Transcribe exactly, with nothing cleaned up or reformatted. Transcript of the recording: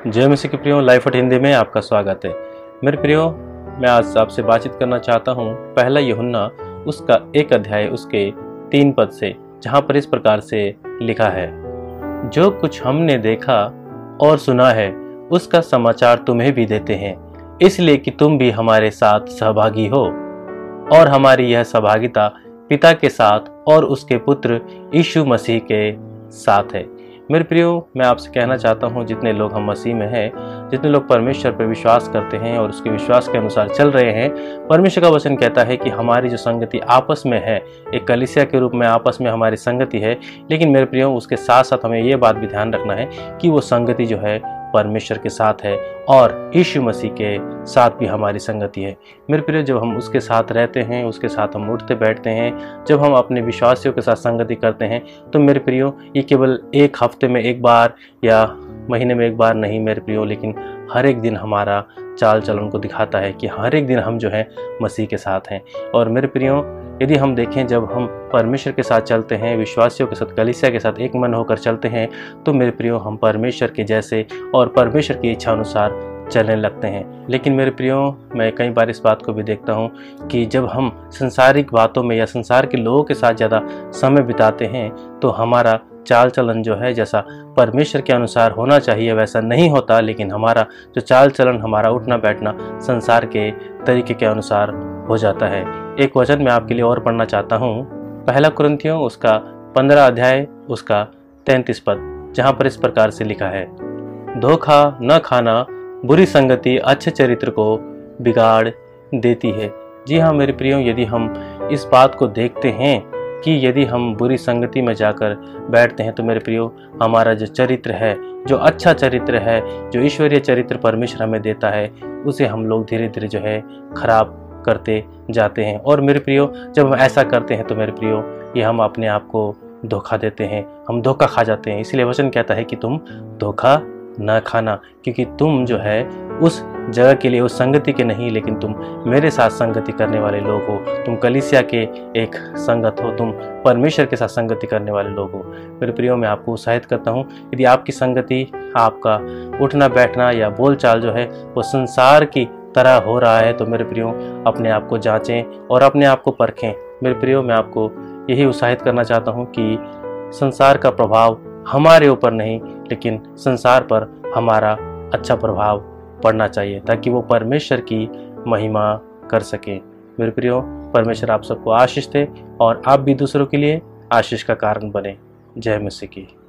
जय मसीह के प्रियो, लाइफ एट हिंदी में आपका स्वागत है। मेरे प्रियो, मैं आज आपसे बातचीत करना चाहता हूँ पहला यूहन्ना उसका एक अध्याय उसके तीन पद से, जहाँ पर इस प्रकार से लिखा है, जो कुछ हमने देखा और सुना है उसका समाचार तुम्हें भी देते हैं, इसलिए कि तुम भी हमारे साथ सहभागी हो। और हमारी यह सहभागिता पिता के साथ और उसके पुत्र यीशु मसीह के साथ है। मेरे प्रियो, मैं आपसे कहना चाहता हूँ, जितने लोग हम मसीह में हैं, जितने लोग परमेश्वर पर विश्वास करते हैं और उसके विश्वास के अनुसार चल रहे हैं, परमेश्वर का वचन कहता है कि हमारी जो संगति आपस में है, एक कलीसिया के रूप में आपस में हमारी संगति है। लेकिन मेरे प्रियो, उसके साथ साथ हमें ये बात भी ध्यान रखना है कि वो संगति जो है परमेश्वर के साथ है और यीशु मसीह के साथ भी हमारी संगति है। मेरे प्रिय, जब हम उसके साथ रहते हैं, उसके साथ हम उठते बैठते हैं, जब हम अपने विश्वासियों के साथ संगति करते हैं, तो मेरे प्रियो, ये केवल एक हफ्ते में एक बार या महीने में एक बार नहीं मेरे प्रियो, लेकिन हर एक दिन हमारा चाल चलन को दिखाता है कि हर एक दिन हम जो है मसीह के साथ हैं। और मेरे प्रियो, यदि हम देखें, जब हम परमेश्वर के साथ चलते हैं, विश्वासियों के साथ, कलीसिया के साथ एक मन होकर चलते हैं, तो मेरे प्रियो, हम परमेश्वर के जैसे और परमेश्वर की इच्छा अनुसार चलने लगते हैं। लेकिन मेरे प्रियो, मैं कई बार इस बात को भी देखता हूँ कि जब हम संसारिक बातों में या संसार के लोगों के साथ ज़्यादा समय बिताते हैं, तो हमारा चाल चलन जो है जैसा परमेश्वर के अनुसार होना चाहिए वैसा नहीं होता। लेकिन हमारा जो चाल चलन, हमारा उठना बैठना संसार के तरीके के अनुसार हो जाता है। एक वचन मैं आपके लिए और पढ़ना चाहता हूँ, पहला कुरिन्थियों उसका पंद्रह अध्याय उसका तैंतीस पद, जहाँ पर इस प्रकार से लिखा है, धोखा न खाना बुरी संगति अच्छे चरित्र को बिगाड़ देती है। जी हाँ मेरे प्रियो, यदि हम इस बात को देखते हैं कि यदि हम बुरी संगति में जाकर बैठते हैं, तो मेरे प्रियो, हमारा जो चरित्र है, जो अच्छा चरित्र है, जो ईश्वरीय चरित्र परमेश्वर हमें देता है, उसे हम लोग धीरे धीरे जो है खराब करते जाते हैं। और मेरे प्रियो, जब हम ऐसा करते हैं तो मेरे प्रियो, ये हम अपने आप को धोखा देते हैं, हम धोखा खा जाते हैं। इसलिए वचन कहता है कि तुम धोखा न खाना, क्योंकि तुम जो है उस जगह के लिए, उस संगति के नहीं, लेकिन तुम मेरे साथ संगति करने वाले लोग हो। तुम कलीसिया के एक संगत हो, तुम परमेश्वर के साथ संगति करने वाले लोग हो। मेरे प्रियो, मैं आपको उत्साहित करता हूँ, यदि आपकी संगति, आपका उठना बैठना या बोलचाल जो है वो संसार की तरह हो रहा है, तो मेरे प्रियो, अपने आप को जांचें और अपने आप को परखें। मेरे प्रियो, मैं आपको यही उत्साहित करना चाहता हूँ कि संसार का प्रभाव हमारे ऊपर नहीं, लेकिन संसार पर हमारा अच्छा प्रभाव पड़ना चाहिए, ताकि वो परमेश्वर की महिमा कर सके। मेरे प्रियो, परमेश्वर आप सबको आशीष दे और आप भी दूसरों के लिए आशीष का कारण बने। जय मसीह की।